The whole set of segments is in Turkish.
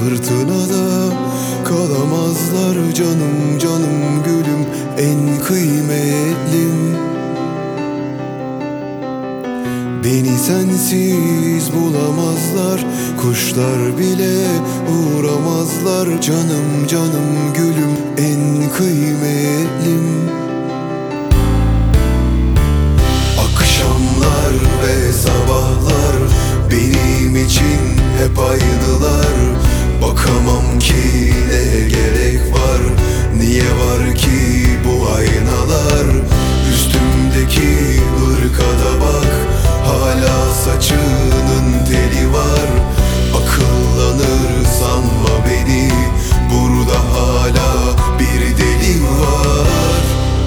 fırtınada kalamazlar canım canım gülüm en kıymetlim. Beni sensiz bulamazlar, kuşlar bile uğramazlar canım canım gülüm en kıymetlim. Akşamlar ve sabahlar benim için hep aynılar. Bakamam ki ne gerek var, niye var ki bu aynalar? Üstümdeki hırkada bak, hala saçının teli var. Akıllanır sanma beni, burada hala bir deli var.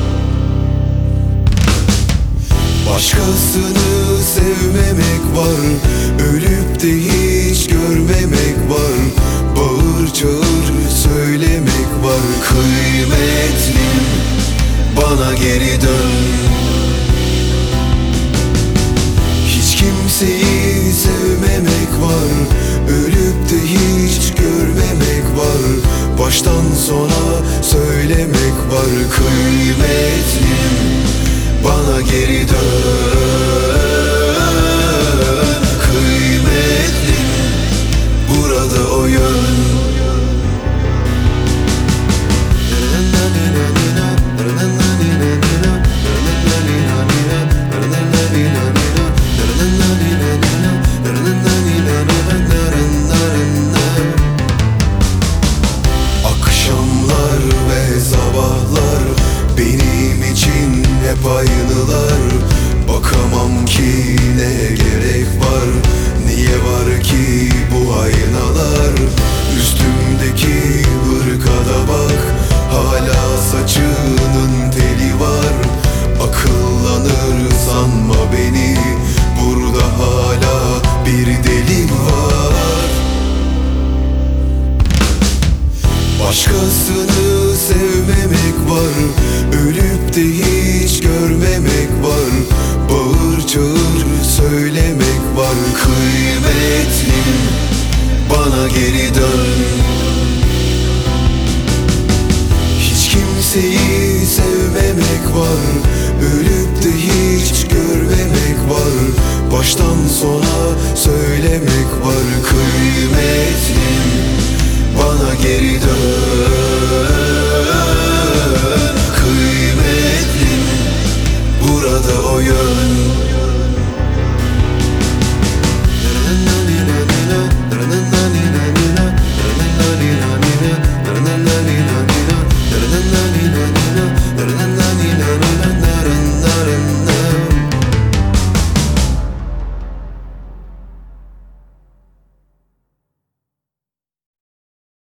Başkasını sevmemek var, ölüp de hiç görmemek var. Bağır çağır söylemek var. Kıymetlim, bana geri dön. Hiç kimseyi sevmemek var, ölüp de hiç görmemek var. Baştan sona söylemek var. Kıymetlim, bana geri dön. Kıymetlim, burada o yön. Akşamlar ve sabahlar benim için hep aynılar. Bakamam ki ne gerek var, niye var ki bu aynalar? Üstümdeki hırkada bak, hala saçının teli var. Akıllanır sanma beni, burada hala bir deli var. Başkasını sevmemek var, ölüp de hiç görmemek var. Bağır çağır söylemek var. Kıymetlim, bana geri dön. Hiç kimseyi sevmemek var, ölüp de hiç görmemek var. Baştan sona söylemek var. Kıymetlim, bana geri dön. Kıymetlim, burada o yön.